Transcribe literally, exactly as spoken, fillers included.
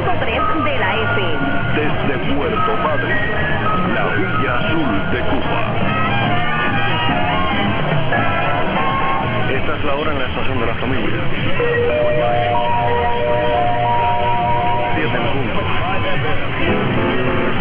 punto tres de la F M. Desde Puerto Padre, la Villa Azul de Cuba. Esta es la hora en la estación de la familia.